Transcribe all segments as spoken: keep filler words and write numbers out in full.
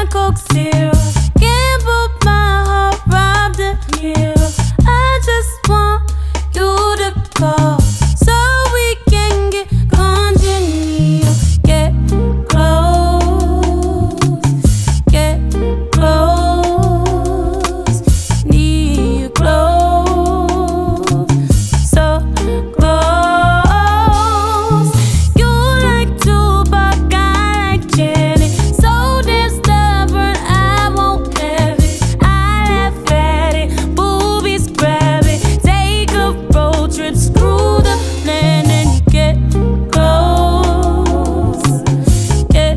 Coke Zero. Gamble my heart, robbed the hero. I just want you to call so we can get congenial. Get close, get close. Need you close, so close. You like Tupac, I like Janet. So damn stubborn, I won't have it. I laugh at it, boobies grab it. Take a road trip, screw the plan, and you get close, get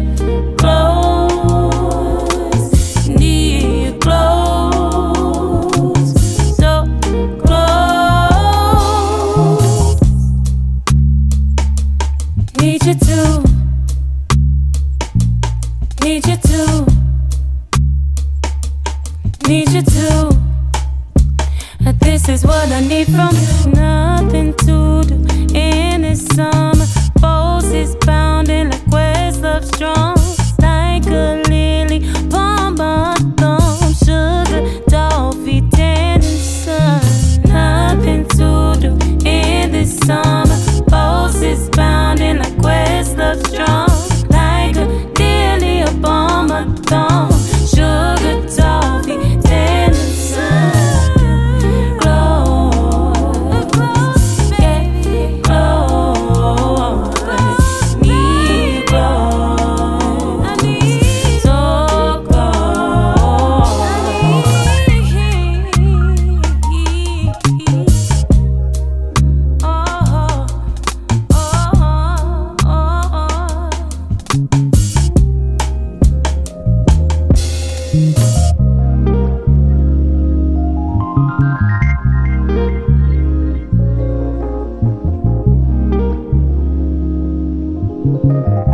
close. Need you close, so close. Need you to, need you to, need you to. This is what I need from you. Nothing to do in this summer. Pulses pounding like Questlove strong, like a lily upon my thumb. Sugar, toffee, tan and sun. Nothing to do in this summer. Pulses pounding like Questlove strong, like a lily upon my thumb. Sugar, toffee, tan and sun. Thank you.